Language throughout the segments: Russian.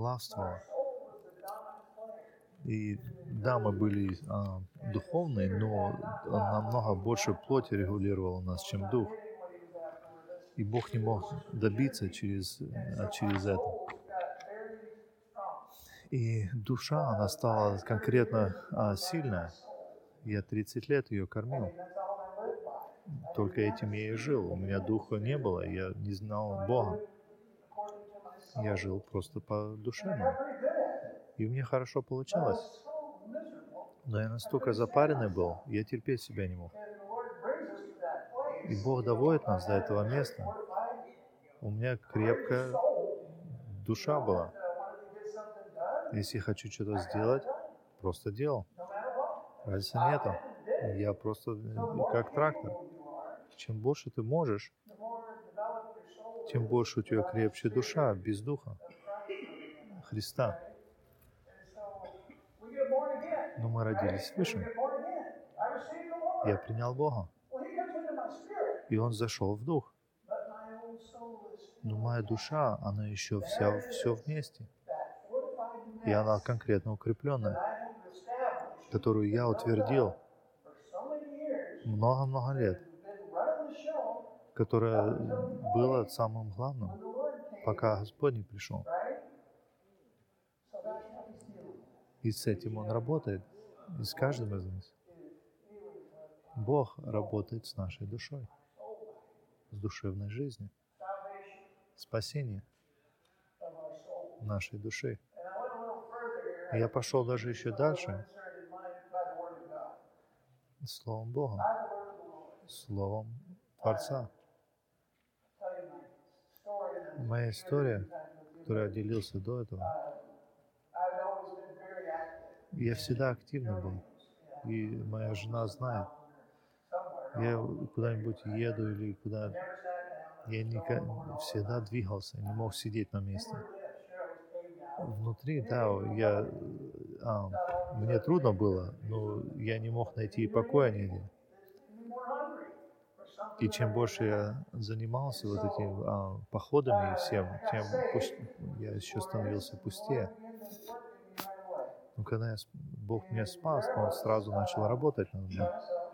властвовало. И да, мы были духовные, но намного больше плоть регулировала нас, чем дух. И Бог не мог добиться через это. И душа, она стала конкретно сильная. Я 30 лет ее кормил. Только этим я и жил. У меня духа не было, я не знал Бога. Я жил просто по душевному. И у меня хорошо получалось. Но я настолько запаренный был, я терпеть себя не мог. И Бог доводит нас до этого места. У меня крепкая душа была. Если я хочу что-то сделать, просто делал. Разницы нету. Я просто как трактор. Чем больше ты можешь, тем больше у тебя крепче душа, без духа Христа. Но мы родились свыше. Я принял Бога. И Он зашел в дух. Но моя душа, она еще все вместе. И она конкретно укрепленная, которую я утвердил много-много лет, которая была самым главным, пока Господь не пришел. И с этим Он работает, и с каждым из нас. Бог работает с нашей душой, с душевной жизнью, спасение нашей души. И я пошел даже еще дальше, Словом Бога, Словом Творца. Моя история, которую я делился до этого, я всегда активный был, и моя жена знает. Я куда-нибудь еду или куда, я всегда двигался, не мог сидеть на месте. Внутри, да, мне трудно было, но я не мог найти покоя нигде. И чем больше я занимался вот этими походами и всем, тем я еще становился пустее. Но когда Бог меня спас, Он сразу начал работать над мной.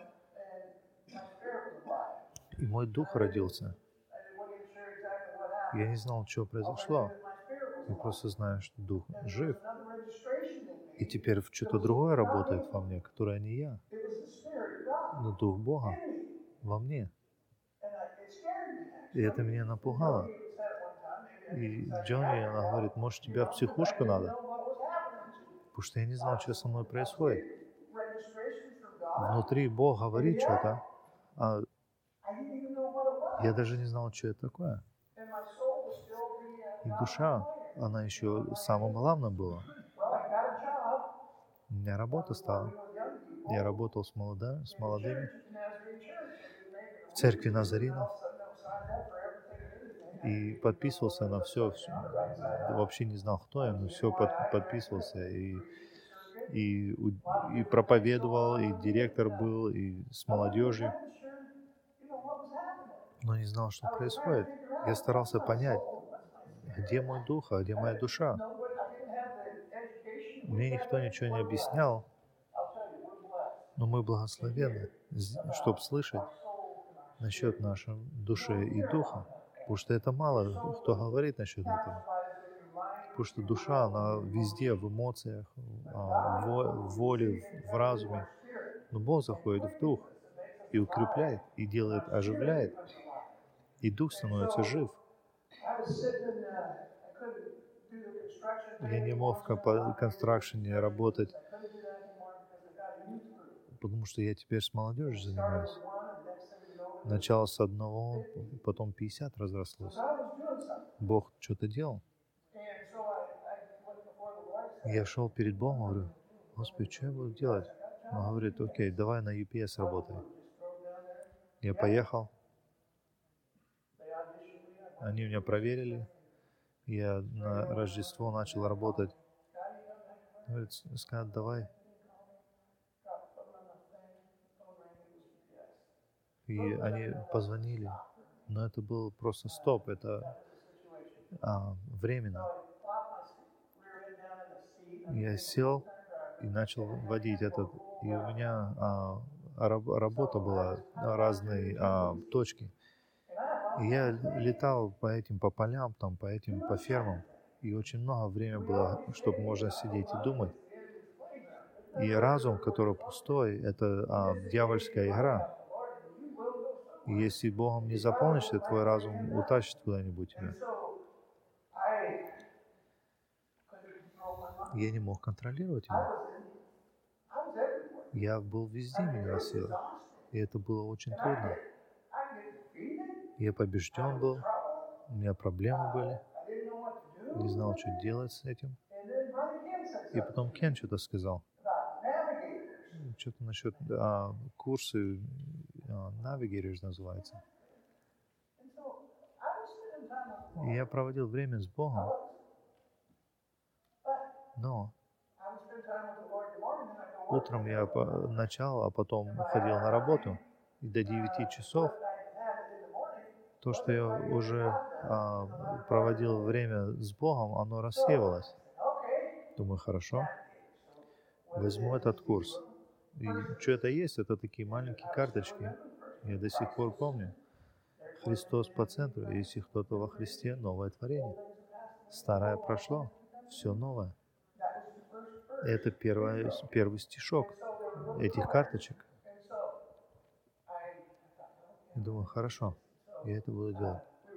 И мой дух родился. Я не знал, что произошло. Я просто знаю, что дух жив. И теперь что-то другое работает во мне, которое не я. Но дух Бога во мне. И это меня напугало. И Джонни, она говорит, может, тебе в психушку надо? Потому что я не знал, что со мной происходит. Внутри Бог говорит что-то, а я даже не знал, что это такое. И душа, она еще самым главным была. У меня работа стала. Я работал с молодыми в церкви Назаринов и подписывался на все. Вообще не знал, кто я, но все подписывался. И проповедовал, и директор был, и с молодежью. Но не знал, что происходит. Я старался понять, где мой дух, а где моя душа. Мне никто ничего не объяснял, но мы благословенны, чтобы слышать насчет нашей души и духа. Потому что это мало кто говорит насчет этого. Потому что душа, она везде, в эмоциях, в воле, в разуме. Но Бог заходит в дух и укрепляет, и делает, оживляет. И дух становится жив. Я не мог в констракшене работать, потому что я теперь с молодежью занимаюсь. Начало с одного, потом 50 разрослось. Бог что-то делал. Я шел перед Богом, говорю, Господи, что я буду делать? Он говорит, окей, давай на UPS работай. Я поехал. Они меня проверили. Я на Рождество начал работать. Говорит, сказать, давай. И они позвонили. Но это был просто стоп. Это временно. Я сел и начал водить этот, и у меня работа была на разные точки. И я летал по полям, там, по фермам, и очень много времени было, чтобы можно сидеть и думать. И разум, который пустой, это дьявольская игра. И если Богом не заполнишь, то твой разум утащит куда-нибудь тебя. Я не мог контролировать его. Я был везде, меня носило. И это было очень трудно. Я побежден был, у меня проблемы были, не знал, что делать с этим. И потом Кен что-то сказал. Что-то насчет курсы Navigators называется. И я проводил время с Богом, но утром я начал, а потом ходил на работу, и до 9 часов то, что я уже проводил время с Богом, оно рассеивалось. Думаю, хорошо, возьму этот курс. И что это есть? Это такие маленькие карточки. Я до сих пор помню. Христос по центру. Если кто-то во Христе, новое творение. Старое прошло, все новое. Это первый стишок этих карточек. И думаю, хорошо, я это буду делать.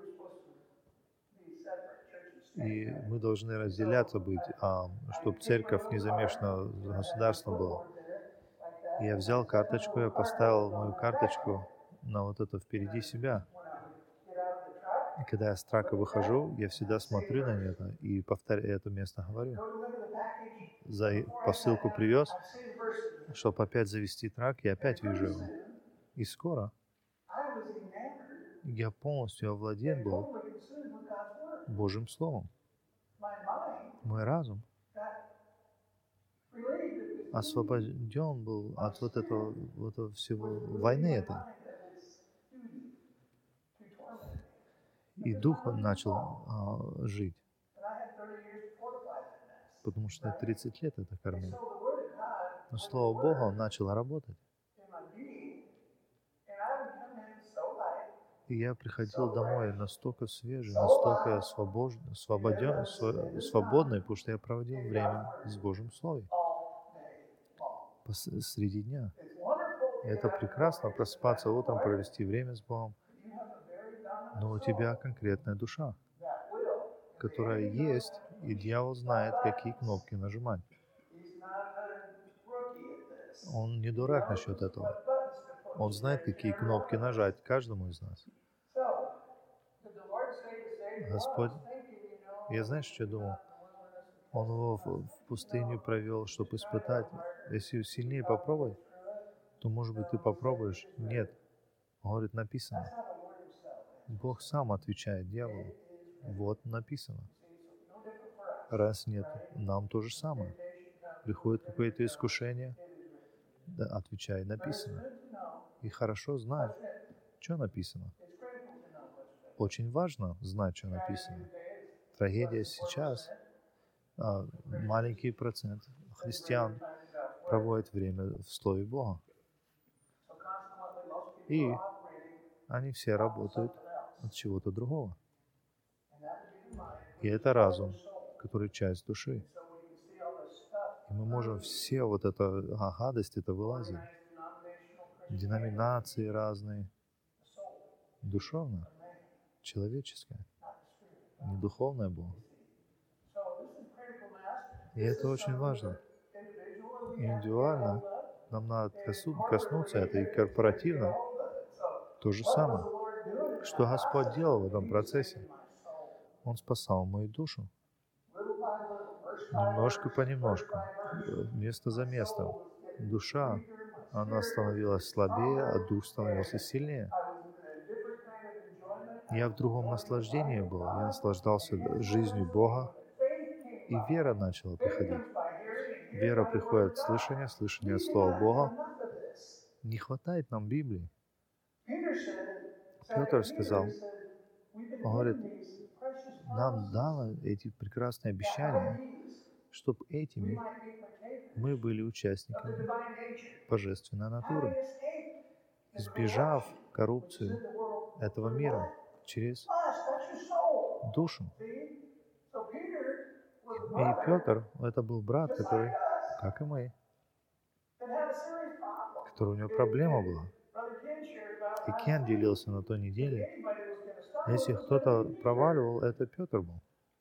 И мы должны разделяться быть, чтобы церковь не замешана с государством была. Я взял карточку, я поставил мою карточку на вот это впереди себя. И когда я с трака выхожу, я всегда смотрю на это и повторяю это место, говорю. Посылку привез, чтобы опять завести трак, я опять вижу его. И скоро я полностью овладен был Божьим Словом. Мой разум освобожден был от вот этого всего войны этой. И дух он начал жить. Потому что я 30 лет это кормил. Но Слово Бога он начал работать. И я приходил домой настолько свежий, настолько свободный, потому что я проводил время с Божьим Словом среди дня. И это прекрасно просыпаться утром, провести время с Богом. Но у тебя конкретная душа, которая есть, и дьявол знает, какие кнопки нажимать. Он не дурак насчет этого. Он знает, какие кнопки нажать каждому из нас. Господь, я знаешь, что я думал? Он его в пустыню провел, чтобы испытать. Если сильнее попробовать, то, может быть, ты попробуешь. Нет. Он говорит, написано. Бог сам отвечает дьяволу. Вот написано. Раз нет, нам то же самое. Приходит какое-то искушение, да, отвечай, написано. И хорошо знать, что написано. Очень важно знать, что написано. Трагедия сейчас. Маленький процент христиан проводит время в Слове Бога. И они все работают от чего-то другого. И это разум, который часть души. И мы можем все вот это гадость, это вылазить. Деноминации разные. Душевно, человеческое. Не духовное Бог. И это очень важно. Индивидуально нам надо коснуться это, и корпоративно то же самое. Что Господь делал в этом процессе? Он спасал мою душу. Немножко понемножку, место за местом. Душа, она становилась слабее, а дух становился сильнее. Я в другом наслаждении был. Я наслаждался жизнью Бога. И вера начала приходить. Вера приходит от слышания, слышание от Слова Бога. Не хватает нам Библии. Петр сказал, он говорит, нам дано эти прекрасные обещания, чтобы этими мы были участниками божественной натуры, избежав коррупцию этого мира через душу. И Петр, это был брат, который, как и мы, который у него проблема была. И Кен делился на той неделе. Если кто-то проваливал, это Петр был.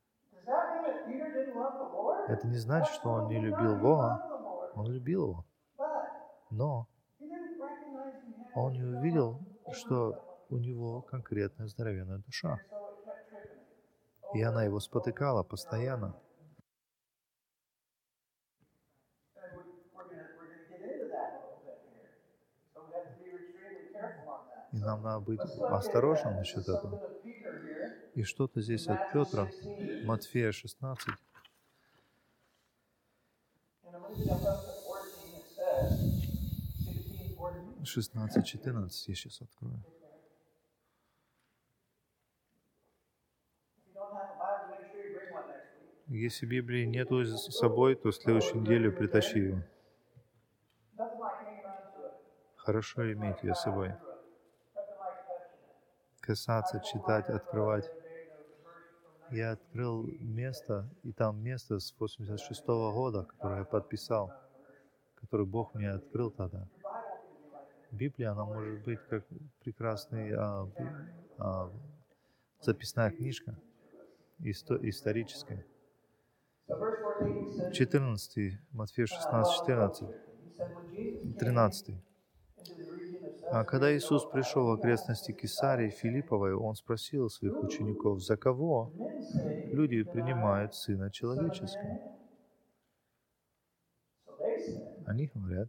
Это не значит, что он не любил Бога. Он любил его. Но он не увидел, что у него конкретная здоровенная душа. И она его спотыкала постоянно. И нам надо быть осторожным насчет этого. И что-то здесь от Петра, Матфея 16. 16:14 я сейчас открою. Если Библии нету с собой, то в следующую неделю притащи ее. Хорошо иметь ее с собой. Касаться, читать, открывать. Я открыл место, и там место с 86-го года, которое я подписал, которое Бог мне открыл тогда. Библия, она может быть как прекрасная записная книжка, историческая. 14, Матфея 16, 14, 13. А когда Иисус пришел в окрестности Кесарии Филипповой, Он спросил своих учеников, за кого люди принимают Сына Человеческого? Они говорят,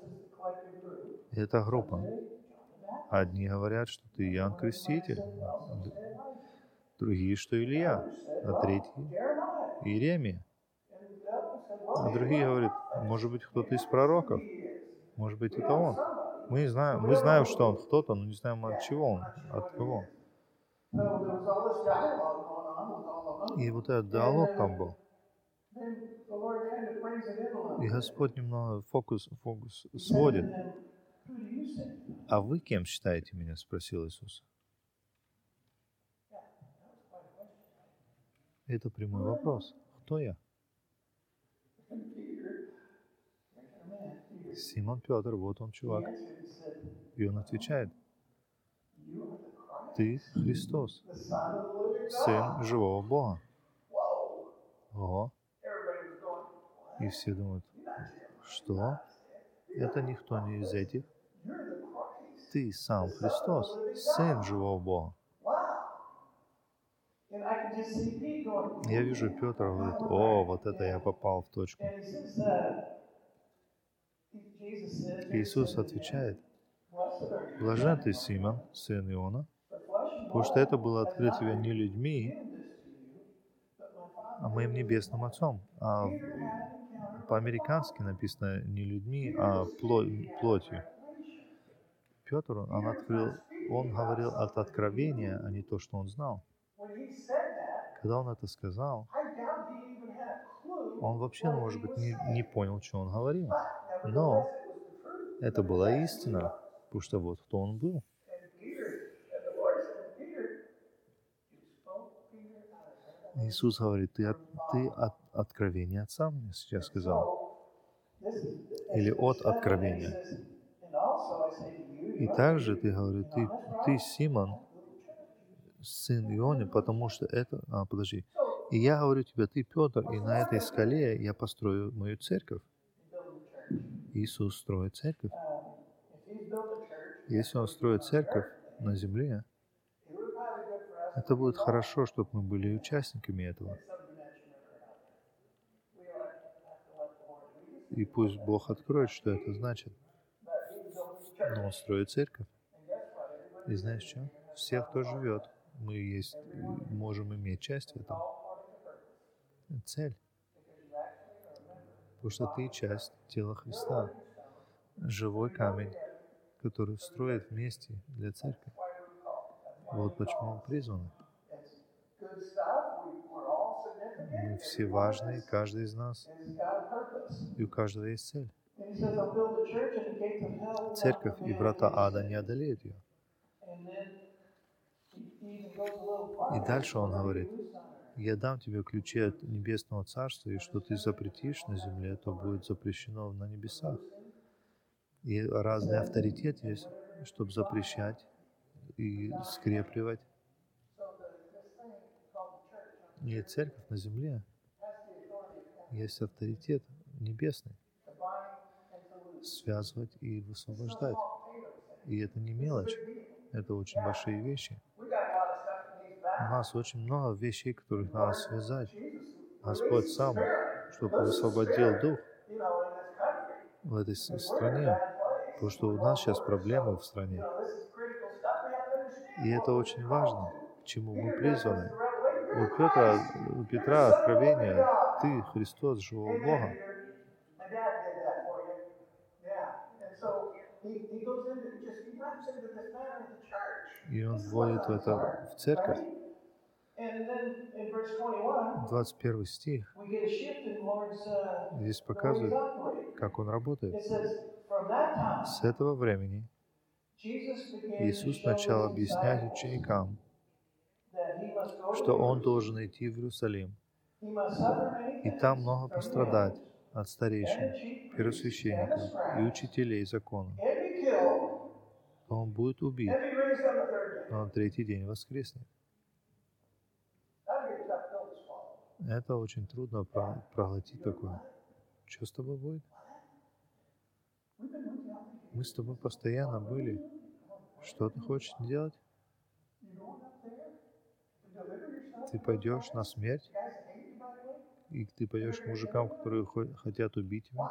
это группа. Одни говорят, что ты Иоанн Креститель, другие, что Илья, а третьи — Иеремия. А другие говорят, может быть, кто-то из пророков, может быть, это он. Мы знаем, что он кто-то, но не знаем, от чего он, от кого. И вот этот диалог там был. И Господь немного фокус сводит. А вы кем считаете меня? Спросил Иисус. Это прямой вопрос. Кто я? Симон Петр, вот он, чувак. И он отвечает, ты Христос, Сын живого Бога. Ого. И все думают, что? Это никто не из этих. Ты сам Христос, Сын живого Бога. Я вижу, Петр говорит, о, вот это я попал в точку. Иисус отвечает, блажен ты, Симон, сын Иона, потому что это было открыто тебе не людьми, а моим небесным Отцом. А по-американски написано не людьми, а плотью. Петр, он говорил от откровения, а не то, что он знал. Когда он это сказал, он вообще, может быть, не понял, что он говорил. Но это была истина, потому что вот кто он был. Иисус говорит, ты от откровения Отца мне сейчас сказал. Или от откровения. И также ты говоришь, ты Симон, сын Ионы, потому что это... подожди. И я говорю тебе, ты Петр, и на этой скале я построю мою церковь. Иисус строит церковь. Если Он строит церковь на земле, это будет хорошо, чтобы мы были участниками этого. И пусть Бог откроет, что это значит. Но Он строит церковь. И знаешь что? Все, кто живет, мы можем иметь часть в этом. Цель. Потому что ты часть тела Христа. Живой камень, который строит вместе для церкви. Вот почему мы призваны. Мы все важны, каждый из нас, и у каждого есть цель. Церковь и врата ада не одолеют ее. И дальше он говорит: я дам тебе ключи от небесного царства, и что ты запретишь на земле, то будет запрещено на небесах. И разный авторитет есть, чтобы запрещать и скрепливать. И церковь на земле есть авторитет небесный, связывать и высвобождать. И это не мелочь, это очень большие вещи. У нас очень много вещей, которых надо связать. Господь сам, чтобы высвободил дух в этой стране, потому что у нас сейчас проблемы в стране. И это очень важно, к чему мы призваны. У Петра откровение: ты Христос живого Бога. И он вводит это в церковь. 21 стих здесь показывает, как он работает. С этого времени Иисус начал объяснять ученикам, что Он должен идти в Иерусалим, и там много пострадать от старейшин, первосвященников и учителей закона. Он будет убит, но на третий день воскреснет. Это очень трудно проглотить такое. Что с тобой будет? Мы с тобой постоянно были. Что ты хочешь делать? Ты пойдешь на смерть? И ты пойдешь к мужикам, которые хотят убить тебя?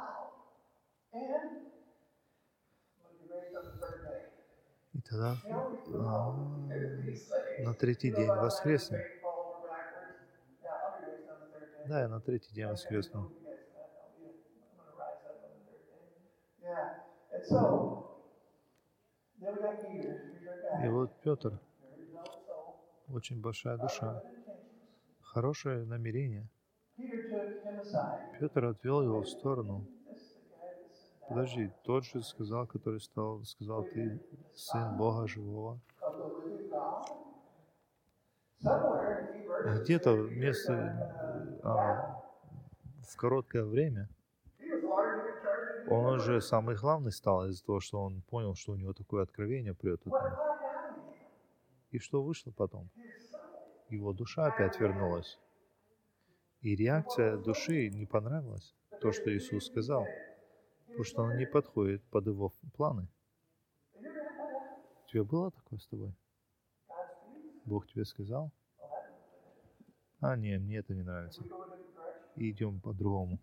И тогда на третий день воскреснет. Да, я на третий день воскресну. И вот Петр, очень большая душа, хорошее намерение. Петр отвел его в сторону. Подожди, тот же сказал, который сказал, ты сын Бога живого. Где-то в короткое время он уже самый главный стал из-за того, что он понял, что у него такое откровение прет. И что вышло потом? Его душа опять вернулась. И реакция души не понравилась. То, что Иисус сказал. Потому что он не подходит под его планы. У тебя было такое с тобой? Бог тебе сказал? Не, мне это не нравится. И идем по-другому.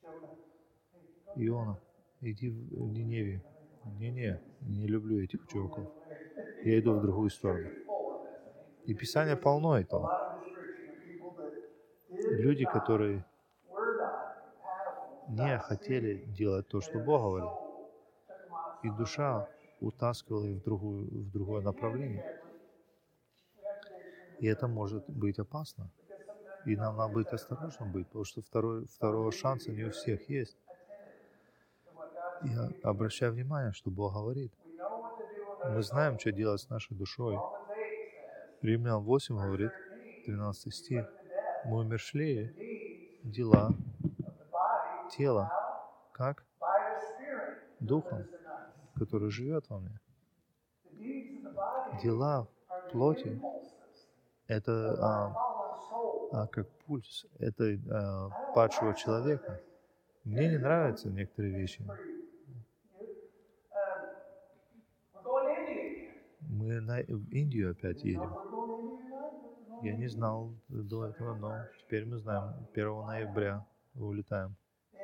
Иона, иди в Ниневию. Не люблю этих чуваков. Я иду в другую сторону. И Писание полно этого. Люди, которые не хотели делать то, что Бог говорил. И душа утаскивала их в другое направление. И это может быть опасно. И нам надо быть осторожным быть, потому что второго шанса не у всех есть. Я обращаю внимание, что Бог говорит. Мы знаем, что делать с нашей душой. Римлян 8 говорит, 13 стих. Мы умершли дела, тело, как? Духом, который живет во мне. Дела плоти — это как пульс, это падшего человека. Мне не нравятся некоторые вещи. Мы в Индию опять едем. Я не знал до этого, но теперь мы знаем. 1 ноября улетаем.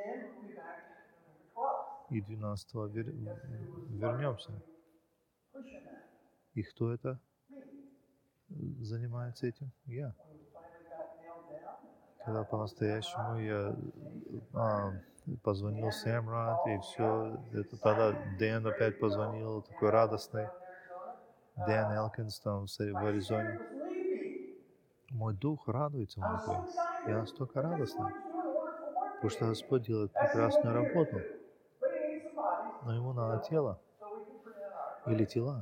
И 12-го вернемся. И кто это занимается этим? Я. Когда по-настоящему я позвонил Сэмрат, и все, это тогда Дэн опять позвонил, такой радостный. Дэн Элкинс там в Аризоне. Мой дух радуется внутри. Я настолько радостный, потому что Господь делает прекрасную работу, но Ему надо тело или тела.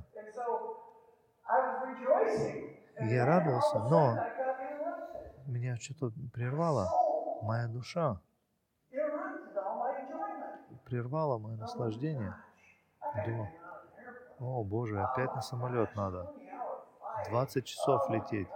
Я радовался, но меня что-то прервало. Моя душа прервала мое наслаждение. Думал, о Боже, опять на самолет надо. 20 часов лететь.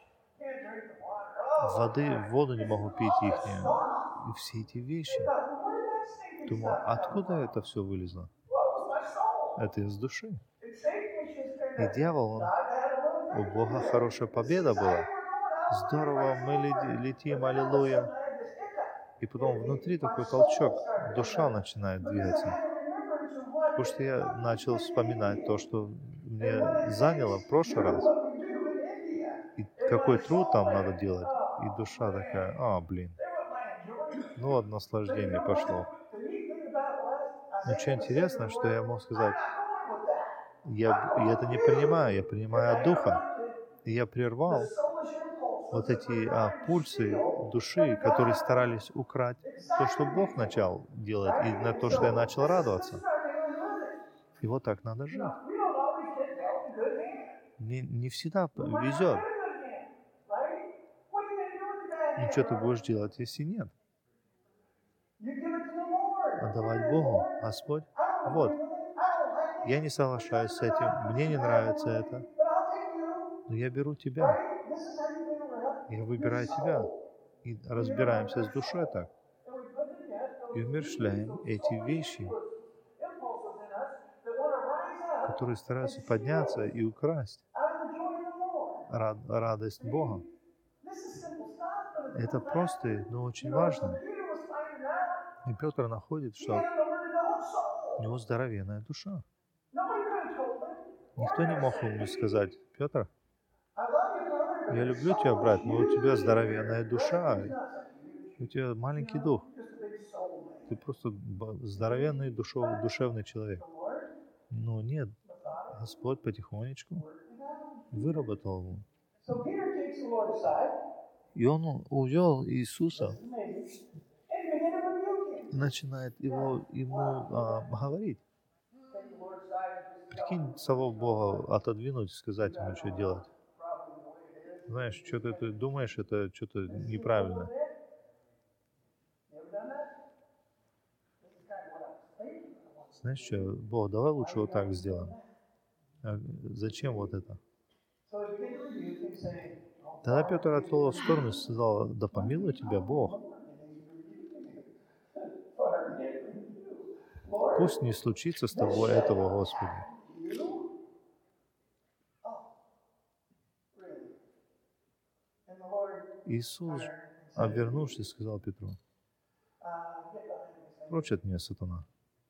Воду не могу пить ихнюю. И все эти вещи. Думал, откуда это все вылезло? Это из души. И дьявол, у Бога хорошая победа была. Здорово, мы летим, аллилуйя. И потом внутри такой толчок, душа начинает двигаться. Потому что я начал вспоминать то, что мне заняло в прошлый раз. И какой труд там надо делать. И душа такая, блин. Ну вот наслаждение пошло. Но что интересно, что я мог сказать, я это не принимаю, я принимаю от Духа. И я прервал вот эти пульсы души, которые старались украть то, что Бог начал делать, и на то, что я начал радоваться. И вот так надо жить. Не всегда везет. Ну что ты будешь делать, если нет? Отдавать Богу. Господь, вот, я не соглашаюсь с этим, мне не нравится это, но я беру Тебя. Я выбираю Тебя. И разбираемся с душой так. И умерщвляем эти вещи, которые стараются подняться и украсть радость Бога. Это просто, но очень важно. И Петр находит, что у него здоровенная душа. Никто не мог ему сказать, Петр, я люблю тебя, брат, но у тебя здоровенная душа, у тебя маленький дух. Ты просто здоровенный душевный человек. Но нет, Господь потихонечку выработал его. И он увел Иисуса, начинает ему говорить. Прикинь, самого Бога отодвинуть, сказать ему, что делать. Знаешь, что-то ты думаешь, это что-то неправильно. Знаешь что, Бог, давай лучше вот так сделаем. Зачем вот это? Тогда Петр отвел его в сторону и сказал, да помилуй тебя Бог. Пусть не случится с тобой этого, Господи. Иисус, обернувшись, сказал Петру, прочь от меня, сатана.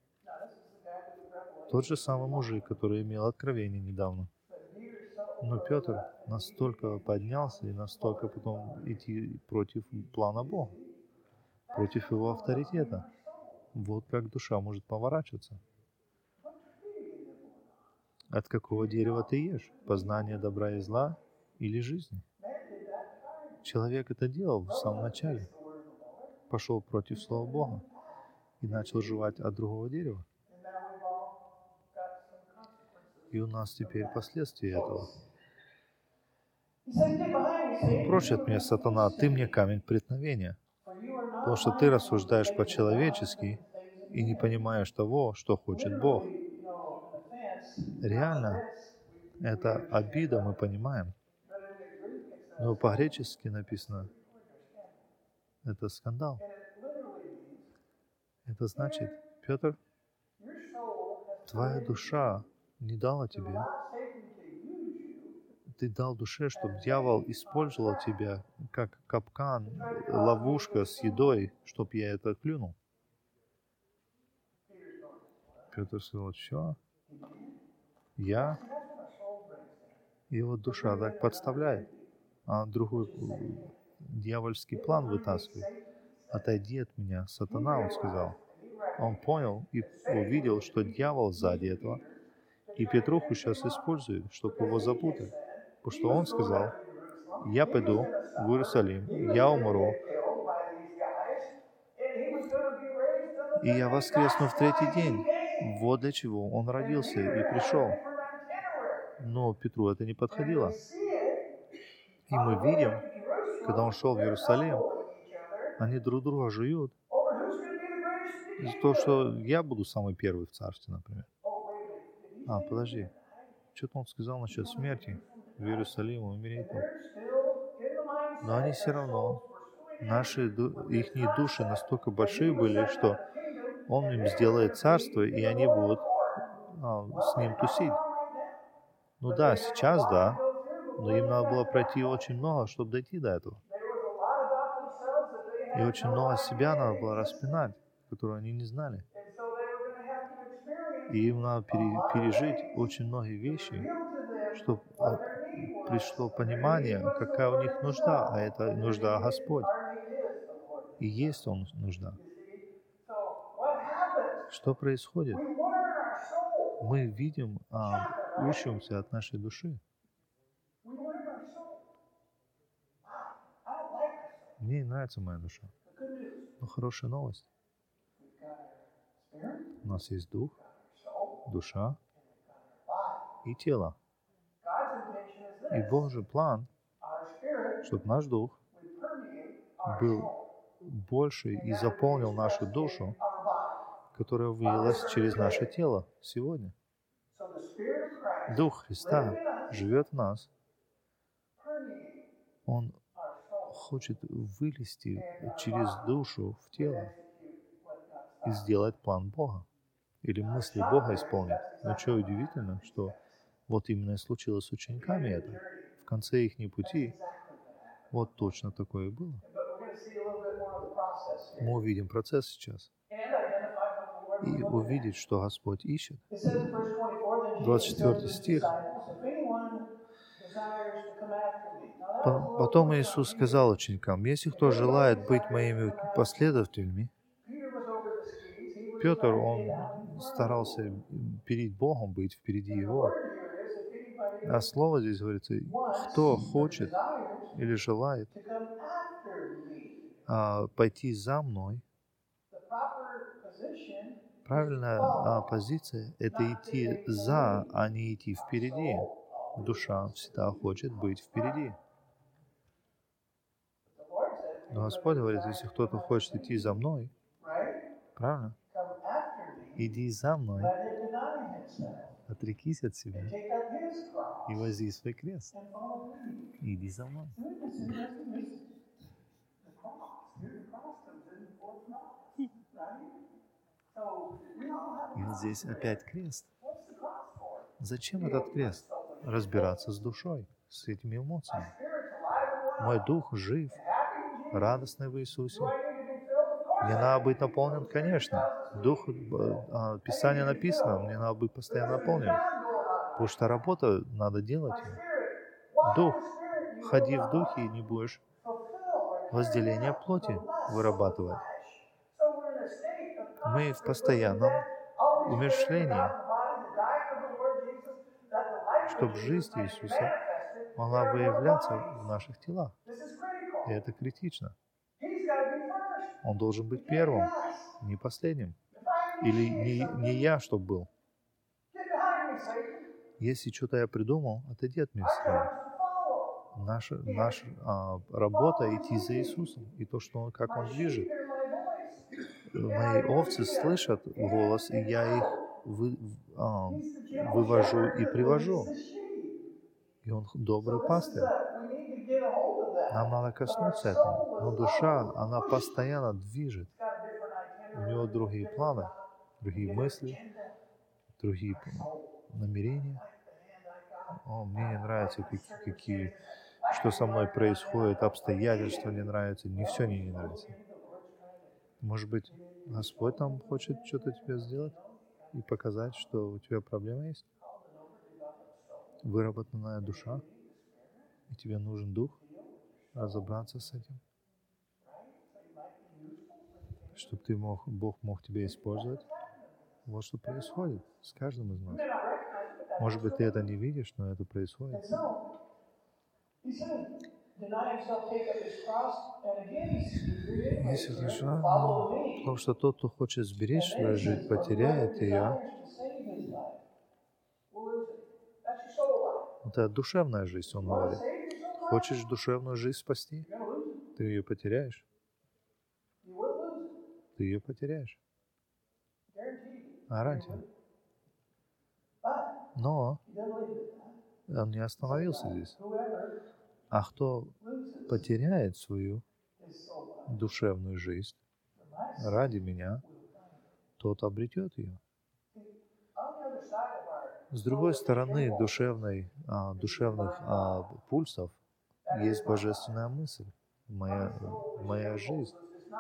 Тот же самый мужик, который имел откровение недавно. Но Петр настолько поднялся и настолько потом идти против плана Бога, против его авторитета. Вот как душа может поворачиваться. От какого дерева ты ешь? Познание добра и зла или жизни? Человек это делал в самом начале. Пошел против слова Бога и начал жевать от другого дерева. И у нас теперь последствия этого. Прочь от меня, сатана, ты мне камень преткновения, потому что ты рассуждаешь по-человечески и не понимаешь того, что хочет Бог. Реально, это обида, мы понимаем. Но по-гречески написано, это скандал. Это значит, Петр, твоя душа не дала тебе. Ты дал душе, чтобы дьявол использовал тебя как капкан, ловушка с едой, чтобы я это клюнул. Петр сказал, что? Я? И вот душа так подставляет, а другой дьявольский план вытаскивает. Отойди от меня, сатана, он сказал. Он понял и увидел, что дьявол сзади этого. И Петруху сейчас использует, чтобы его запутать. Потому что он сказал, я пойду в Иерусалим, я умру, и я воскресну в третий день. Вот для чего он родился и пришел. Но Петру это не подходило. И мы видим, когда он шел в Иерусалим, они друг друга жуют за то, что я буду самый первый в царстве, например. Подожди. Что-то он сказал насчет смерти в Иерусалиме, умереть. Но они все равно, их души настолько большие были, что он им сделает царство, и они будут с ним тусить. Ну да, сейчас да, но им надо было пройти очень много, чтобы дойти до этого. И очень много себя надо было распинать, которую они не знали. И им надо пережить очень многие вещи, чтобы пришло понимание, какая у них нужда, а это нужда Господь. И есть Он нужда. Что происходит? Мы видим, учимся от нашей души. Мне не нравится моя душа. Но хорошая новость. У нас есть дух, душа и тело. И Божий план, чтобы наш дух был больше и заполнил нашу душу, которая вылилась через наше тело сегодня. Дух Христа живет в нас. Он хочет вылезти через душу в тело и сделать план Бога. Или мысли Бога исполнить. Но что удивительно, что вот именно и случилось с учениками это. В конце их пути вот точно такое и было. Мы увидим процесс сейчас. И увидеть, что Господь ищет. 24 стих. Потом Иисус сказал ученикам: «Если кто желает быть моими последователями». Петр, он старался перед Богом быть, впереди Его. А слово здесь говорится: кто хочет или желает пойти за мной. Правильная позиция — это идти за, а не идти впереди. Душа всегда хочет быть впереди. Но Господь говорит: если кто-то хочет идти за мной, правильно? Иди за мной, отрекись от себя и вози свой крест. Иди за мной. И вот здесь опять крест. Зачем этот крест? Разбираться с душой, с этими эмоциями. Мой дух жив, радостный в Иисусе. Мне надо быть наполнен, конечно. Дух, Писание написано, мне надо быть постоянно наполнен. Потому что работа надо делать. Дух. Ходи в духе, и не будешь возделение плоти вырабатывать. Мы в постоянном умерщвлении, чтобы жизнь Иисуса могла выявляться в наших телах. И это критично. Он должен быть первым, не последним. Или не я, чтобы был. Если что-то я придумал, отойди от меня, сатана. Наша работа — идти за Иисусом. И то, что Он, как Он движет. Мои овцы слышат голос, и я их вывожу и привожу. И Он добрый пастырь. Нам надо коснуться этого. Но душа, она постоянно движет. У него другие планы, другие мысли, другие намерения. Мне не нравится, что со мной происходит, обстоятельства не нравятся, не все мне не нравится. Может быть, Господь там хочет что-то тебе сделать и показать, что у тебя проблема есть? Выработанная душа, и тебе нужен дух разобраться с этим, чтобы Бог мог тебя использовать. Вот что происходит с каждым из нас. Может быть, ты это не видишь, но это происходит. Если душа, потому что тот, кто хочет сберечь свою жизнь, потеряет ее. Это душевная жизнь, он говорит. Хочешь душевную жизнь спасти? Ты ее потеряешь. Ты ее потеряешь. Гарантия. Но он не остановился здесь. А кто потеряет свою душевную жизнь ради меня, тот обретет ее. С другой стороны душевных пульсов есть божественная мысль. Моя жизнь.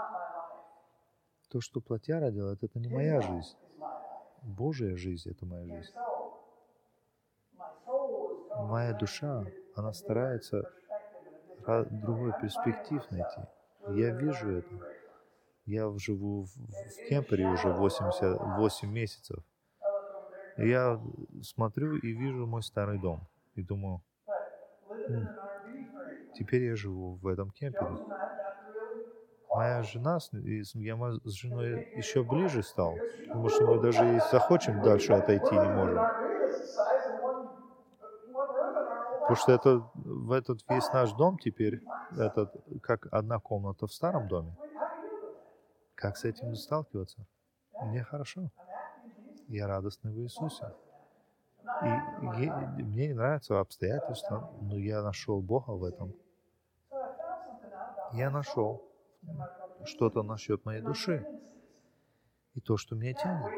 То, что плотяра делает, это не моя жизнь. Божья жизнь — это моя жизнь. Моя душа, она старается другой перспектив найти. Я вижу это. Я живу в кемпере уже 88 месяцев. Я смотрю и вижу мой старый дом. И думаю, теперь я живу в этом кемпере. Моя жена, я с женой еще ближе стал, потому что мы даже если захочем дальше отойти, не можем. Потому что этот весь наш дом теперь, как одна комната в старом доме. Как с этим сталкиваться? Мне хорошо. Я радостный в Иисусе. И мне не нравятся обстоятельства, но я нашел Бога в этом. Я нашел что-то насчет моей души. И то, что меня тянет.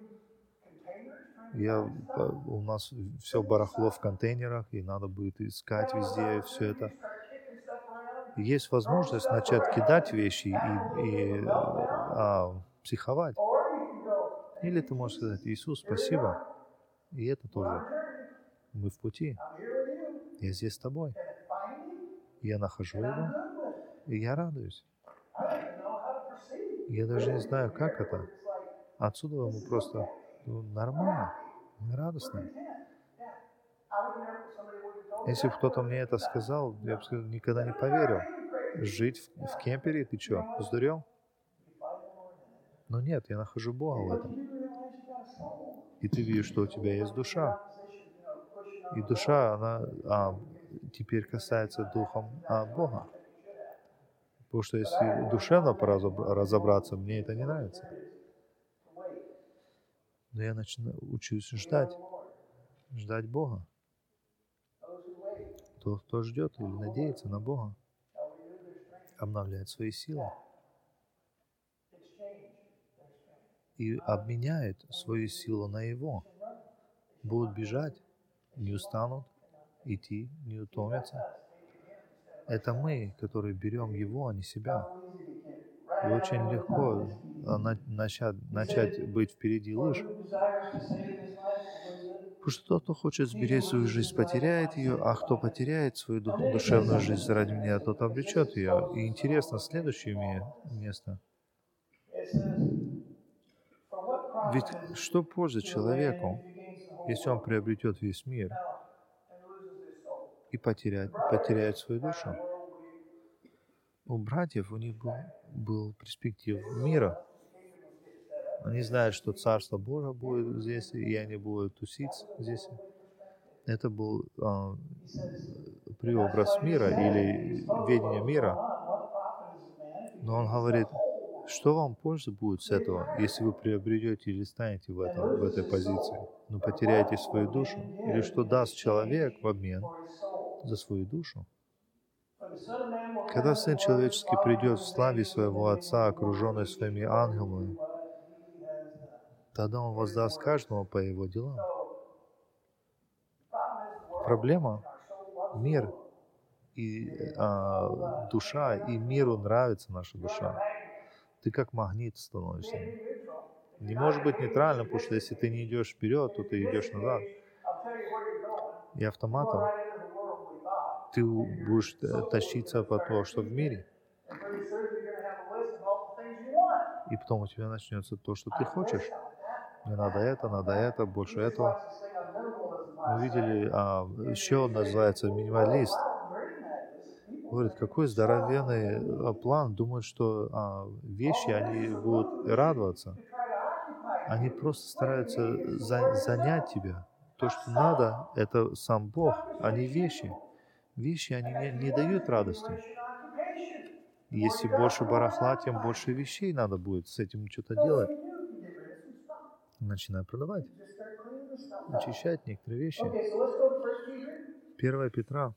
У нас все барахло в контейнерах, и надо будет искать везде все это. Есть возможность начать кидать вещи и психовать. Или ты можешь сказать: Иисус, спасибо. И это тоже. Мы в пути. Я здесь с тобой. Я нахожу его, и я радуюсь. Я даже не знаю, как это. Отсюда мы просто нормально, мы радостны. Если бы кто-то мне это сказал, я бы никогда не поверил. Жить в кемпере, ты что, сдурел? Но нет, я нахожу Бога в этом. И ты видишь, что у тебя есть душа. И душа, она теперь касается духом Бога. Потому что если душевно разобраться, мне это не нравится. Но я учусь ждать Бога. Тот, кто ждет или надеется на Бога, обновляет свои силы и обменяет свою силу на Его. Будут бежать, не устанут, идти, не утомятся. Это мы, которые берем Его, а не себя. И очень легко начать быть впереди лыж. Потому что тот, кто хочет сберечь свою жизнь, потеряет ее, а кто потеряет свою душевную жизнь ради меня, тот обречет ее. И интересно, следующее место. Ведь что пользы человеку, если он приобретет весь мир и потеряет свою душу? У братьев, у них был перспектив мира. Они знают, что Царство Божие будет здесь, и они будут тусить здесь. Это был преобраз мира или видение мира. Но он говорит, что вам польза будет с этого, если вы приобретете или станете в этой позиции, но потеряете свою душу? Или что даст человек в обмен за свою душу? Когда Сын Человеческий придет в славе Своего Отца, окруженный своими ангелами, тогда Он воздаст каждому по его делам. Проблема — мир и душа, и миру нравится наша душа. Ты как магнит становишься. Не может быть нейтральным, потому что если ты не идешь вперед, то ты идешь назад. И автоматом ты будешь тащиться по то, что в мире. И потом у тебя начнется то, что ты хочешь. Мне надо это, больше этого. Мы видели, еще он называется минималист. Говорит, какой здоровенный план. Думают, что вещи, они будут радоваться. Они просто стараются занять тебя. То, что надо, это сам Бог, а не вещи. Вещи, они не дают радости. Если больше барахла, тем больше вещей надо будет с этим что-то делать. Начинай продавать. Очищать некоторые вещи. 1 Петра.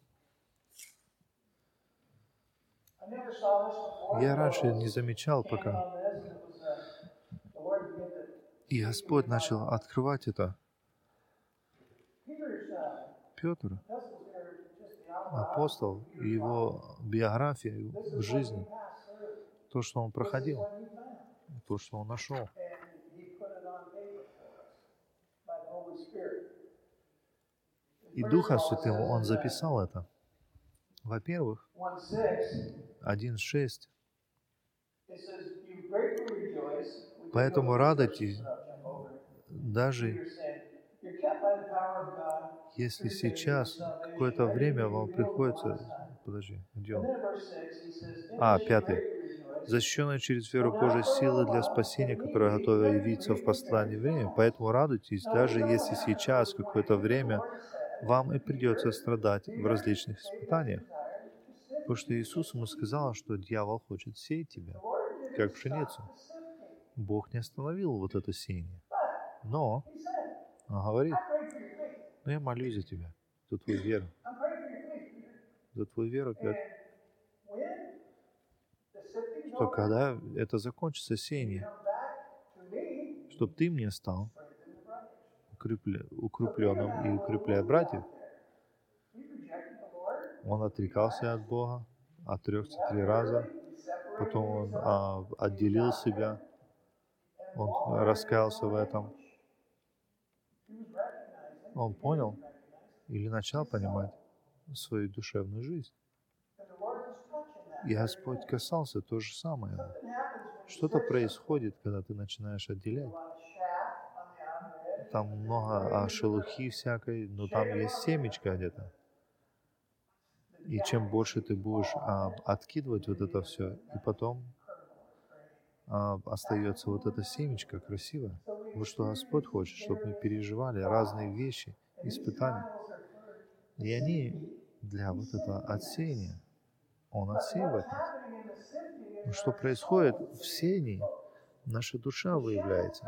Я раньше не замечал пока. И Господь начал открывать это. Петр, апостол, его биография, жизнь, то, что он проходил, то, что он нашел. И Духом Святым он записал это. Во-первых, 1:6. Поэтому радуйтесь, даже если сейчас какое-то время вам приходится... Подожди, где он? 5. Защищенные через веру Божьей силы для спасения, которая готова явиться в последнее время. Поэтому радуйтесь, даже если сейчас какое-то время вам и придется страдать в различных испытаниях. Потому что Иисус ему сказал, что дьявол хочет сеять тебя, как пшеницу. Бог не остановил вот это сеяние. Но Он говорит, я молюсь за тебя, за твою веру. За твою веру, Петр. Что когда это закончится сеяние, чтобы ты мне стал укрепленным и укрепляя братьев. Он отрекался от Бога, отрекся 3 раза, потом он отделил себя, он раскаялся в этом. Он понял или начал понимать свою душевную жизнь. И Господь касался то же самое. Что-то происходит, когда ты начинаешь отделять. Там много шелухи всякой, но там есть семечко где-то. И чем больше ты будешь откидывать вот это все, и потом остается вот это семечко красивое. Вот что Господь хочет, чтобы мы переживали разные вещи, испытания. И они для вот этого отсеяния. Он отсеивает нас. Но что происходит в сеянии? Наша душа выявляется.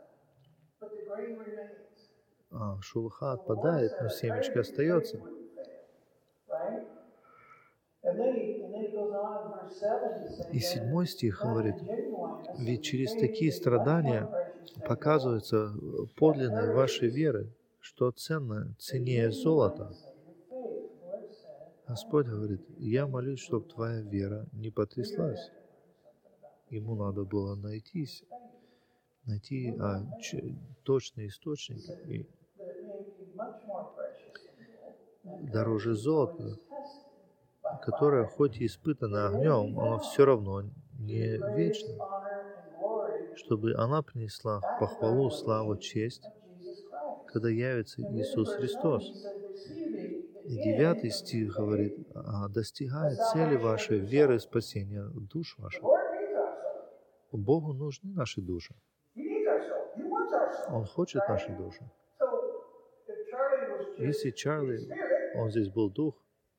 Шелуха отпадает, но семечко остается. И 7 стих говорит, ведь через такие страдания показывается подлинной вашей веры, что ценно, ценнее золота. Господь говорит, я молюсь, чтобы твоя вера не потряслась. Ему надо было найти точный источник, и дороже золота, которое хоть и испытано огнем, оно все равно не вечно, чтобы она принесла похвалу, славу, честь, когда явится Иисус Христос. И 9 стих говорит, достигает цели вашей веры и спасения душ ваших. Богу нужны наши души. Он хочет наши души. Если Чарли, он здесь был дух,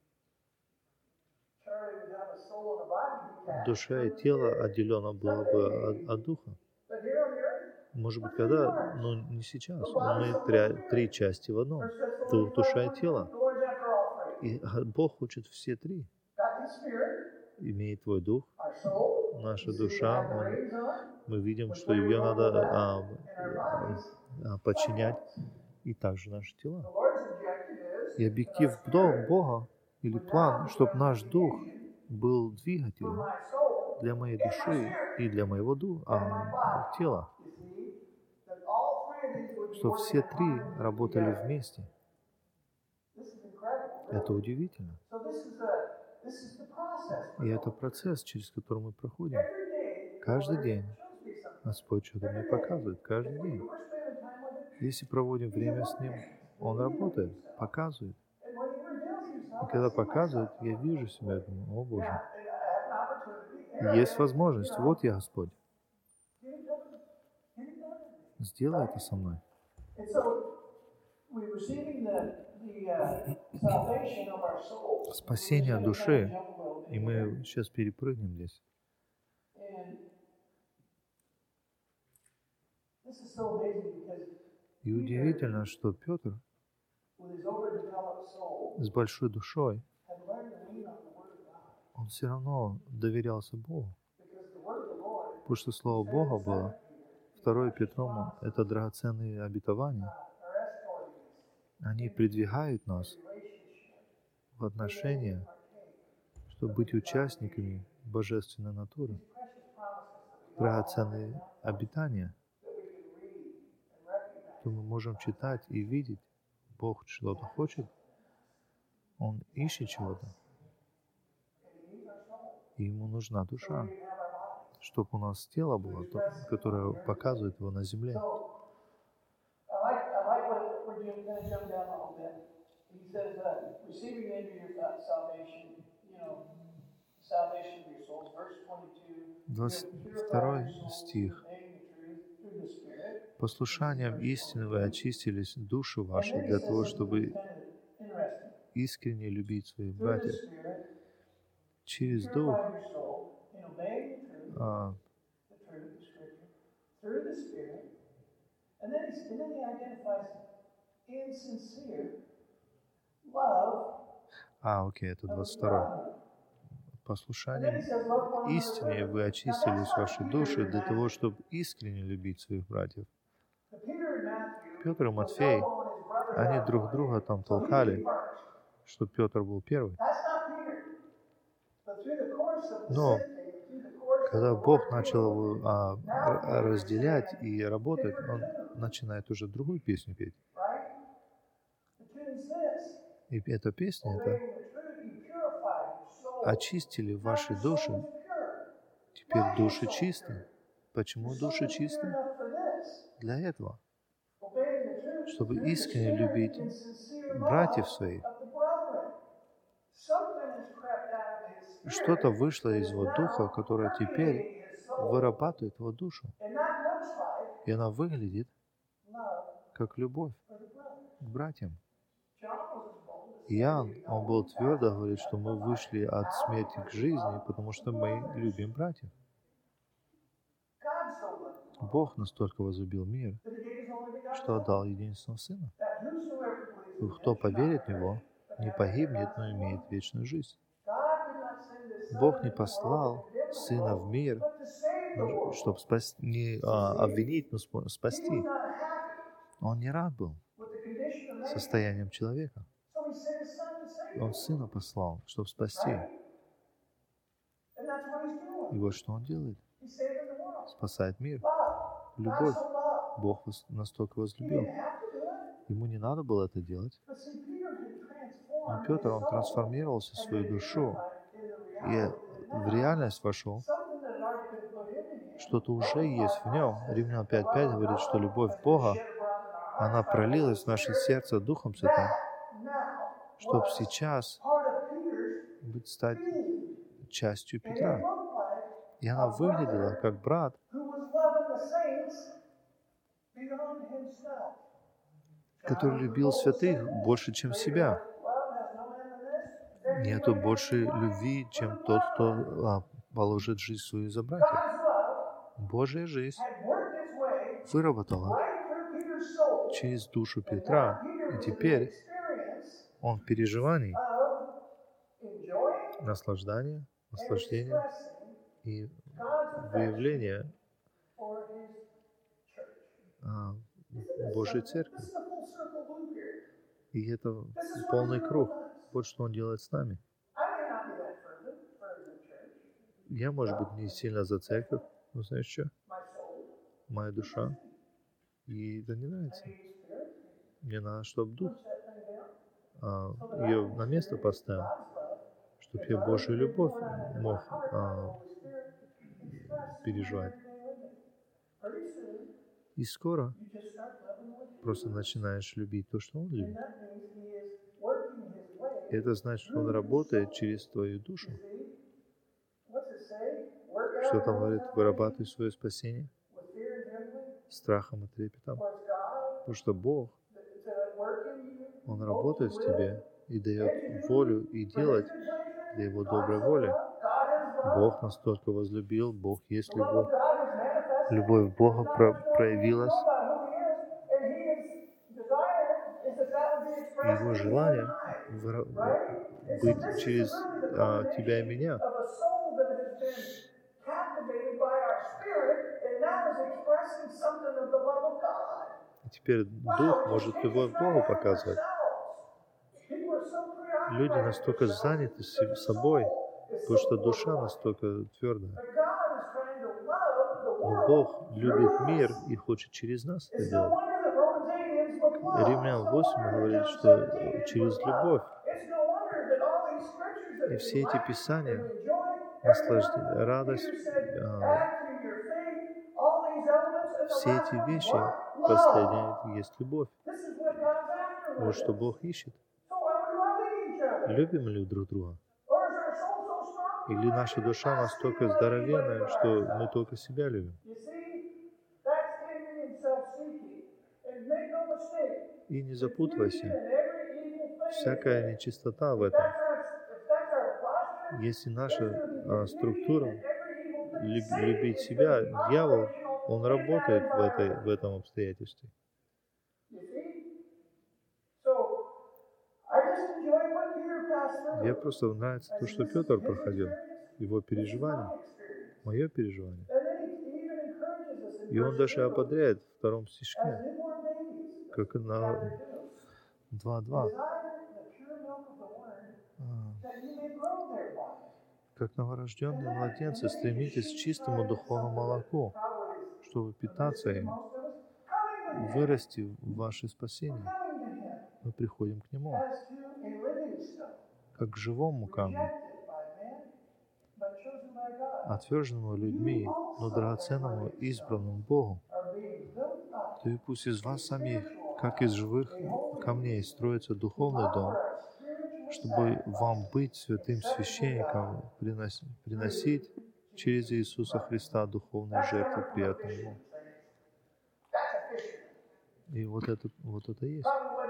душа и тело отделено было бы от духа. Может быть, когда, но не сейчас. Мы 3 части в одном. Дух, душа и тело. И Бог хочет все 3. Имеет твой дух, наша душа. Мы видим, что ее надо подчинять. И также наши тела. И объектив Бога или план, чтобы наш дух был двигателем для моей души и для моего тела. Что все 3 работали вместе. Это удивительно. И это процесс, через который мы проходим. Каждый день Господь что-то мне показывает. Каждый день. Если проводим время с Ним, Он работает, показывает. И когда показывает, я вижу себя, думаю, о Боже, есть возможность, вот я, Господь, сделай это со мной. Спасение души, и мы сейчас перепрыгнем здесь. И удивительно, что Петр с большой душой, он все равно доверялся Богу, потому что Слово Бога было. 2 Петрому — это драгоценные обетования. Они придвигают нас в отношения, чтобы быть участниками божественной натуры. Драгоценные обетания, то мы можем читать и видеть. Бог что-то хочет, Он ищет чего-то, и Ему нужна душа, чтобы у нас тело было, которое показывает Его на земле. Двадцать второй стих. Послушанием истины вы очистились души ваши для того, чтобы искренне любить своих братьев. Через Дух окей, это 22. Послушанием истине вы очистились ваши души для того, чтобы искренне любить своих братьев. Петр и Матфей, они друг друга там толкали, что Петр был первый. Но когда Бог начал его разделять и работать, он начинает уже другую песню петь. И эта песня, это очистили ваши души, теперь души чисты. Почему души чисты? Для этого, чтобы искренне любить братьев своих. Что-то вышло из его духа, которое теперь вырабатывает его душу. И она выглядит как любовь к братьям. Иоанн, он был твердо говорит, что мы вышли от смерти к жизни, потому что мы любим братьев. Бог настолько возлюбил мир, что отдал единственного Сына. Кто поверит в Него, не погибнет, но имеет вечную жизнь. Бог не послал Сына в мир, чтобы не обвинить, но спасти. Он не рад был состоянием человека. Он Сына послал, чтобы спасти. И вот что Он делает. Спасает мир. Любовь. Бог настолько возлюбил. Ему не надо было это делать. Но Петр, он трансформировался в свою душу и в реальность вошел. Что-то уже есть в нем. Римлян 5:5 говорит, что любовь Бога, она пролилась в наше сердце Духом Святым, чтобы сейчас стать частью Петра. И она выглядела как брат, который любил святых больше, чем себя. Нету больше любви, чем тот, кто положит жизнь свою за братьев. Божья жизнь выработала через душу Петра, и теперь он в переживании наслаждения и выявления Божьей Церкви. И это полный круг. Вот что Он делает с нами. Я, может быть, не сильно за церковь, но знаешь что? Моя душа. Ей это не нравится. Мне надо, чтобы Дух ее на место поставил, чтобы я Божью любовь мог переживать. И скоро просто начинаешь любить то, что Он любит. Это значит, что Он работает через твою душу. Что там говорит? Вырабатывай свое спасение страхом и трепетом. Потому что Бог, Он работает в тебе и дает волю и делать для Его доброй воли. Бог настолько возлюбил, Бог есть любовь. Любовь Бога проявилась. И Его желание быть через тебя и меня. И теперь Дух может любовь Богу показывать. Люди настолько заняты собой, потому что душа настолько твердая. Но Бог любит мир и хочет через нас это делать. Римлян 8 говорит, что через любовь. И все эти писания, радость, все эти вещи последние есть любовь. Вот что Бог ищет. Любим ли друг друга? Или наша душа настолько здоровенная, что мы только себя любим? И не запутывайся. Всякая нечистота в этом. Если наша структура любить себя, дьявол, он работает в этом обстоятельстве. Мне просто нравится то, что Петр проходил, его переживание, мое переживание. И он даже ободряет в 2 стишке, как на 2:2. Как новорожденные младенцы, стремитесь к чистому духовному молоку, чтобы питаться им, вырасти в ваше спасение. Мы приходим к Нему, как к живому камню, отверженному людьми, но драгоценному избранному Богу. То и пусть из вас самих, как из живых камней, строится духовный дом, чтобы вам быть святым священником, приносить через Иисуса Христа духовные жертвы, приятные Ему. И вот это есть.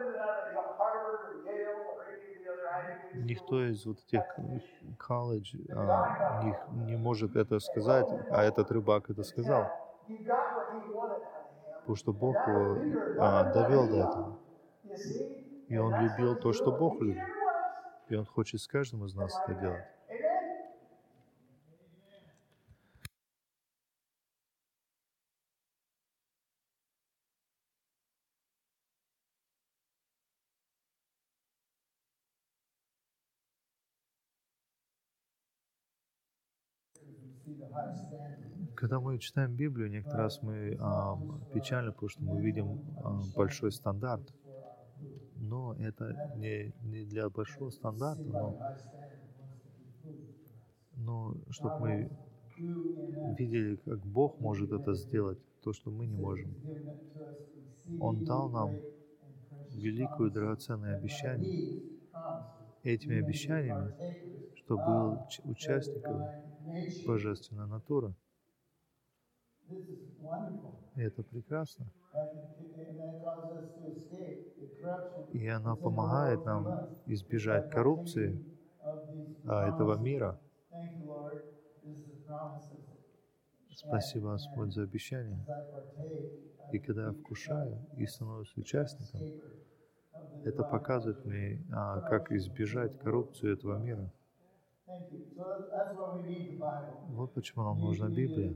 Никто из вот этих колледж не может это сказать, а этот рыбак это сказал. Потому что Бог его довел до этого. И он любил то, что Бог любит. И Он хочет с каждым из нас это делать. Когда мы читаем Библию, некоторые раз мы печальны, потому что мы видим большой стандарт. Но это не для большого стандарта, но чтобы мы видели, как Бог может это сделать, то, что мы не можем. Он дал нам великую драгоценное обещание. Этими обещаниями, что был участником божественной натуры. И это прекрасно. И она помогает нам избежать коррупции этого мира. Спасибо, Господь, за обещание. И когда я вкушаю и становлюсь участником, это показывает мне, как избежать коррупцию этого мира. Вот почему нам нужна Библия.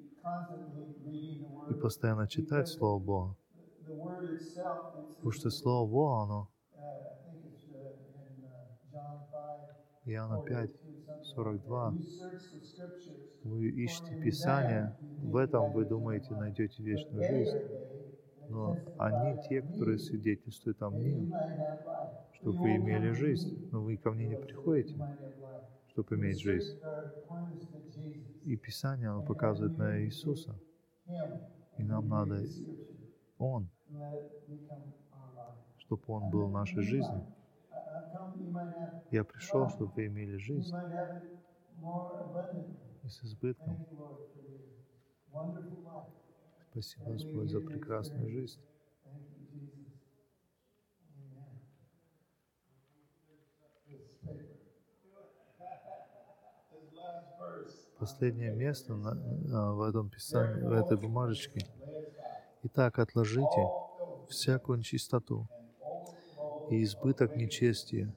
И постоянно читать Слово Бога. Потому что Слово Бога, оно Иоанна 5, 42. Вы ищете Писание, в этом вы думаете, найдете вечную жизнь. Но они те, которые свидетельствуют о мне, чтобы вы имели жизнь. Но вы ко мне не приходите, чтобы иметь жизнь. И Писание, оно показывает на Иисуса. И нам надо Он, чтобы Он был в нашей жизни. Я пришел, чтобы вы имели жизнь и с избытком. Спасибо, Господь, за прекрасную жизнь. Последнее место в этом писании, в этой бумажечке. Итак, отложите всякую нечистоту и избыток нечестия,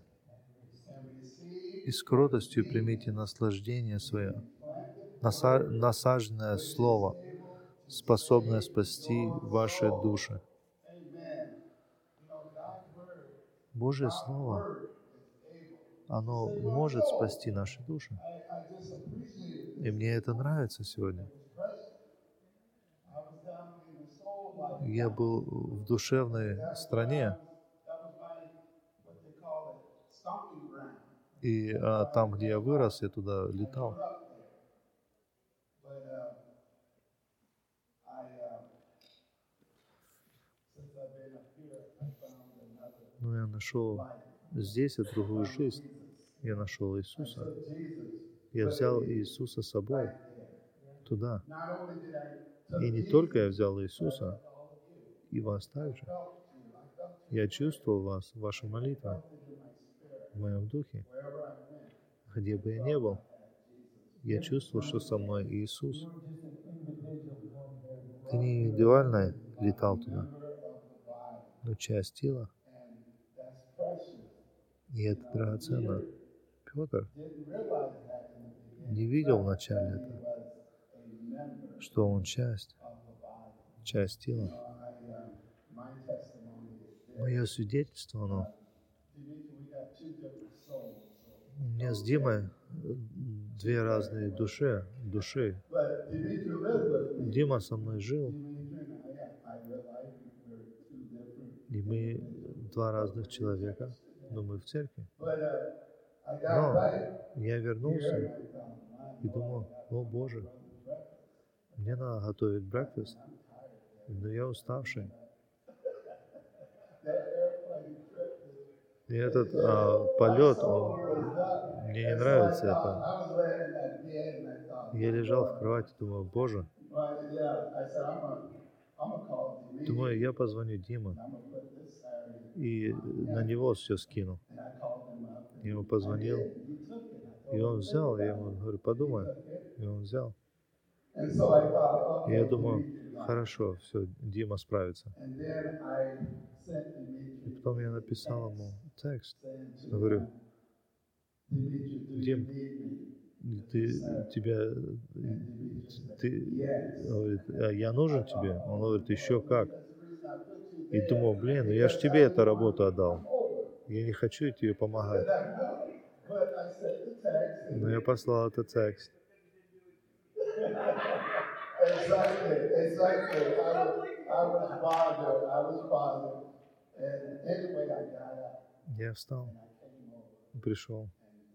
и с кротостью примите наслаждение свое, насаженное слово, способное спасти ваши души. Божье Слово, оно может спасти наши души. И мне это нравится сегодня. Я был в душевной стране, и там, где я вырос, я туда летал. Но я нашел здесь другую жизнь. Я нашел Иисуса. Я взял Иисуса с собой туда. И не только я взял Иисуса, и вас также. Я чувствовал вас, ваши молитвы в моем духе. Где бы я ни был, я чувствовал, что со мной Иисус. Ты не индивидуально летал туда, но часть тела. И это драгоценно. Петр не видел вначале это, что он часть тела. Мое свидетельство, оно. У меня с Димой две разные души. Дима со мной жил, и мы два разных человека, но мы в церкви. Но я вернулся и думал: о Боже, мне надо готовить breakfast, но я уставший. И этот полет, мне не нравится это. Я лежал в кровати, думаю: Боже. Думаю, я позвоню Диме и на него все скину. Я ему позвонил, и он взял. Я ему говорю: подумай. И он взял. И я думаю: хорошо, все, Дима справится. И потом я написал ему текст. Говорю: Дим, говорит, я нужен тебе? Он говорит: еще как. И думал: блин, я же тебе эту работу отдал. Я не хочу тебе помогать. Но я послал этот текст. Я встал, пришел.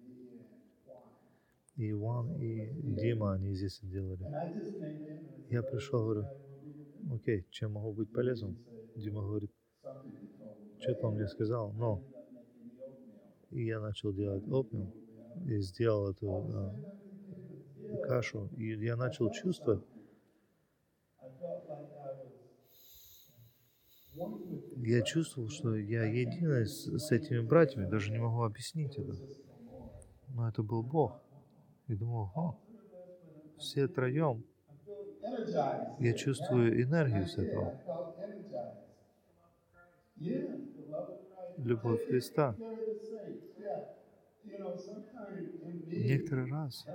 И Иван, и Дима, они здесь делали. Я пришел, говорю: окей, чем могу быть полезным? Дима говорит: что-то он мне сказал, но... И я начал делать опиум, и сделал эту кашу, и я начал чувствовать. Я чувствовал, что я единый с этими братьями, даже не могу объяснить это. Но это был Бог. И думал: все троем. Я чувствую энергию с этого. Любовь Христа. Некоторый раз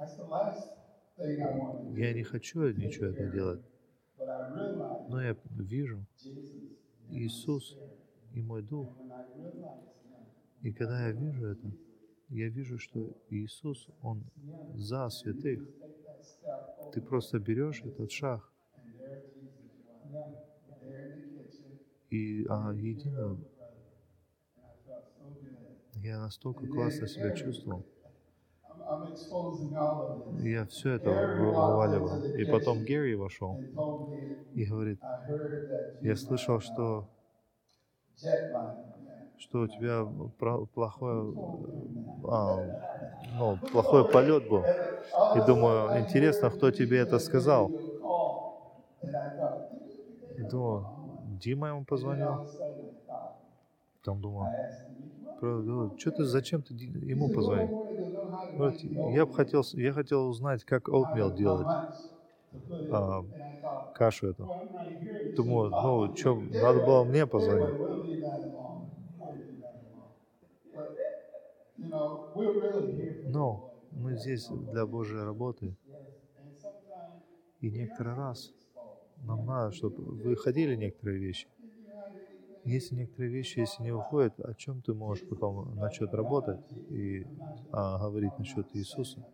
я не хочу ничего это делать, но я вижу Иисус и мой Дух. И когда я вижу это, я вижу, что Иисус, Он за святых. Ты просто берешь этот шаг и едино. Я настолько классно себя чувствовал. Я все это вываливал. И потом Гэри вошел и говорит: я слышал, что что у тебя плохой, плохой полет был. И думаю, интересно, кто тебе это сказал. И думаю, Дима ему позвонил. Там думаю, что ты, зачем ты ему позвонил? Говорит, я хотел узнать, как oatmeal делать, а, кашу эту. Думаю, ну, что, надо было мне позвонить. Но мы здесь для Божьей работы. И некоторый раз нам надо, чтобы выходили некоторые вещи. Если некоторые вещи, если не выходят, о чем ты можешь потом начать работать и говорить насчет Иисуса,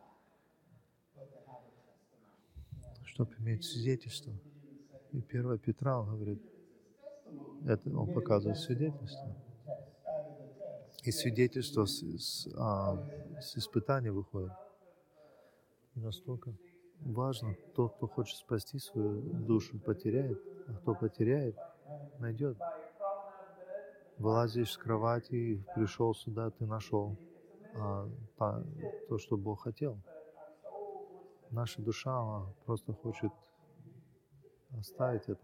чтобы иметь свидетельство. И 1 Петра, он говорит, это он показывает свидетельство. И свидетельство с испытаний выходит. И настолько важно, тот, кто хочет спасти свою душу, потеряет, а кто потеряет, найдет. Вылазишь с кровати, пришел сюда, ты нашел то, что Бог хотел. Наша душа, она просто хочет оставить это.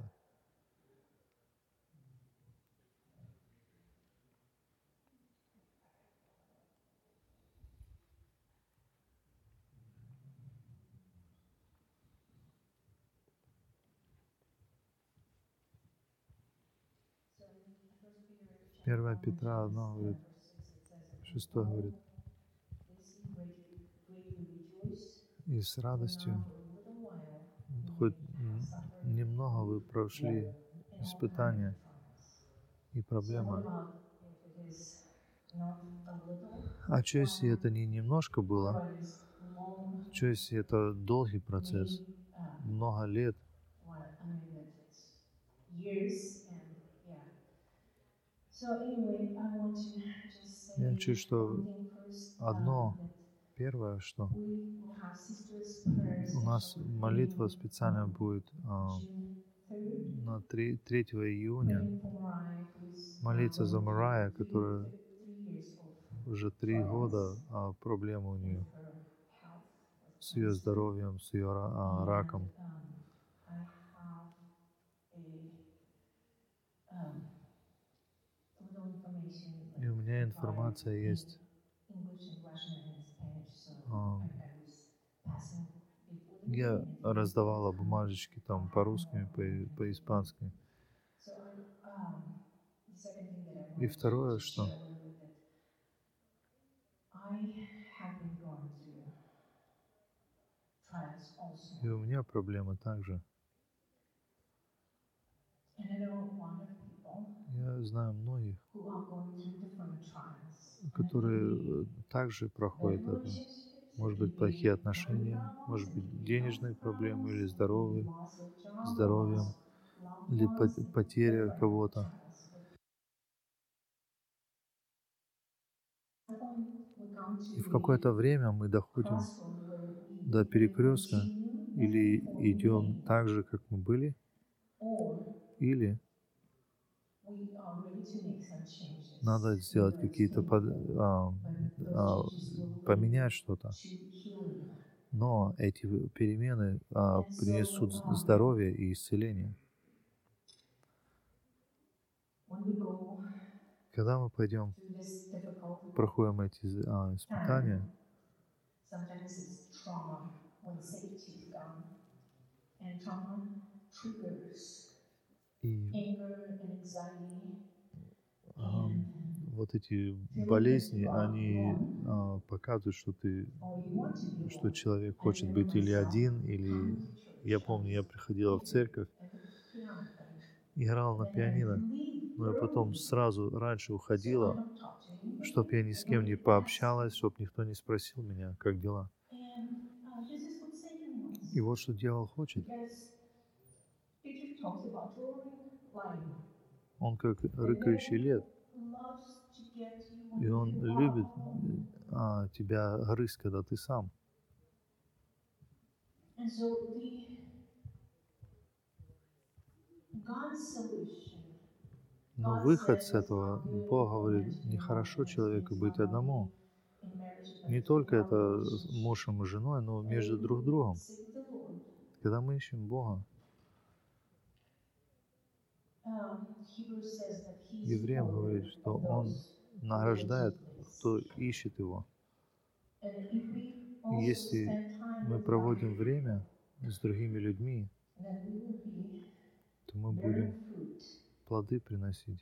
Первая Петра 1 говорит, 6 говорит, и с радостью, хоть немного вы прошли испытания и проблемы. А что если это не немножко было? Что если это долгий процесс, много лет? Я чую, что первое, что у нас молитва специально будет на 3 июня молиться за Марая, которая уже 3 года проблемы у нее с ее здоровьем, с ее раком. И у меня информация есть. Я раздавала бумажечки там по-русски, по-испански. И второе, что и у меня проблема также. Я знаю многих, которые также проходят это. Может быть, плохие отношения, может быть, денежные проблемы или здоровьем, или потеря кого-то. И в какое-то время мы доходим до перекрестка или идем так же, как мы были, или надо сделать какие-то поменять что-то. Но эти перемены принесут здоровье и исцеление. Когда мы пойдем, проходим эти испытания, и вот эти болезни, они показывают, что человек хочет быть или один, или... Я помню, я приходила в церковь, играла на пианино, но я потом сразу раньше уходила, чтоб я ни с кем не пообщалась, чтоб никто не спросил меня, как дела. И вот что дьявол хочет. Он как рыкающий лев. И он любит тебя грызть, когда ты сам. Но God выход с says, этого, you Бог are говорит, meant to be нехорошо alone. That человеку means быть not only одному. in marriage, but Не in только our это relationship. мужем и женой, но And между when друг you другом. seek the Lord, Когда мы ищем Бога, Hebrews says that He's Евреям говорит, rewarded что of Он those who награждает, diligently кто seek Him. ищет Его. And if we И also если spend time мы with God, проводим время с другими людьми, then we will be то мы bearing будем fruit. плоды приносить.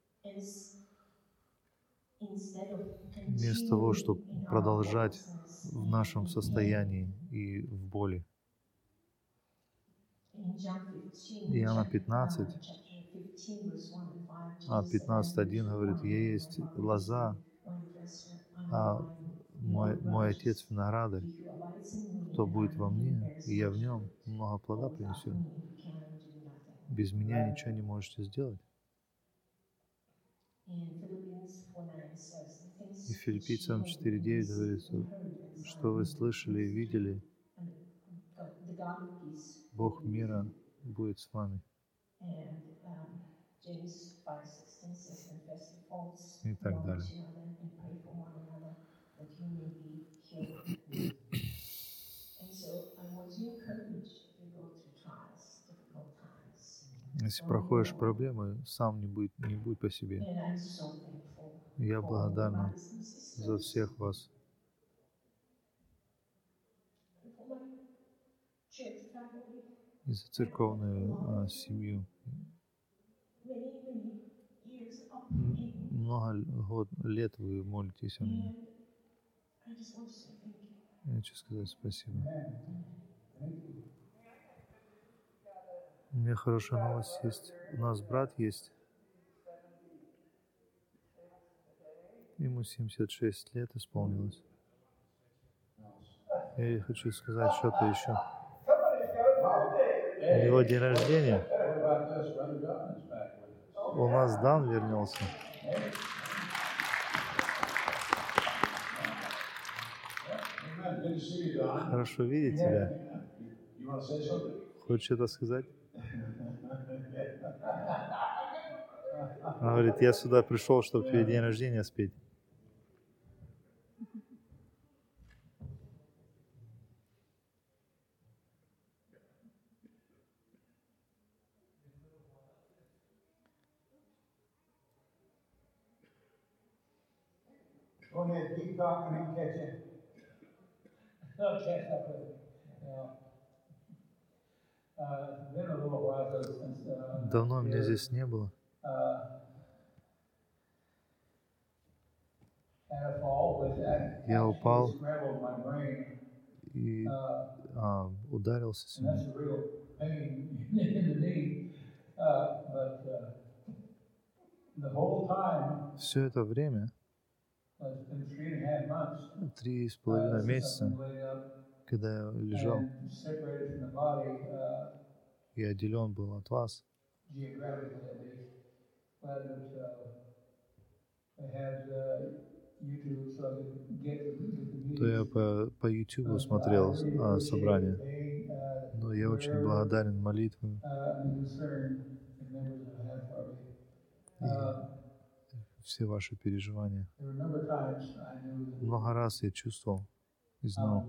Instead of Вместо того, continuing чтобы in our продолжать hopelessness в and нашем in pain. состоянии и в боли. In John 15, Иоанна chapter 15, 15, verse 1 and 5, Jesus said, 15:1 говорит, «Я есть лоза, а мой Отец виноградарь. Кто будет во мне, и я в нем, много плода принесет. Без меня ничего не можете сделать». И Филиппийцам 4:9 говорит, что вы слышали и видели, Бог мира будет с вами. И так далее. Если проходишь проблемы, сам не будь по себе. Я благодарна за всех вас. И за церковную семью. Много лет вы молитесь о мне. Я хочу сказать спасибо. У меня хорошая новость есть. У нас брат есть. Ему 76 лет исполнилось. Я хочу сказать что-то еще. У него день рождения. У нас Дан вернулся. Хорошо видеть тебя. Хочешь что-то сказать? Он говорит, я сюда пришел, чтобы тебе день рождения спеть. Go ahead, keep talking and catch it. I'll catch up with it. It's been a little while since Давно меня здесь не было. Я упал и ударился сильно. Все это время, 3,5 месяца, когда я лежал и отделен был от вас, то я по YouTube смотрел собрание. Но я очень благодарен молитвам и все ваши переживания. Много раз я чувствовал и знал,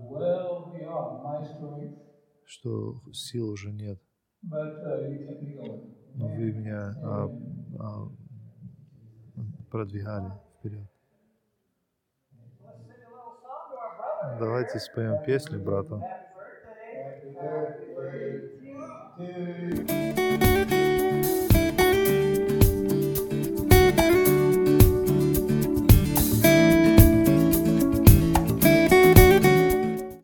что сил уже нет. Но вы меня продвигали вперед. Давайте споем песню брату.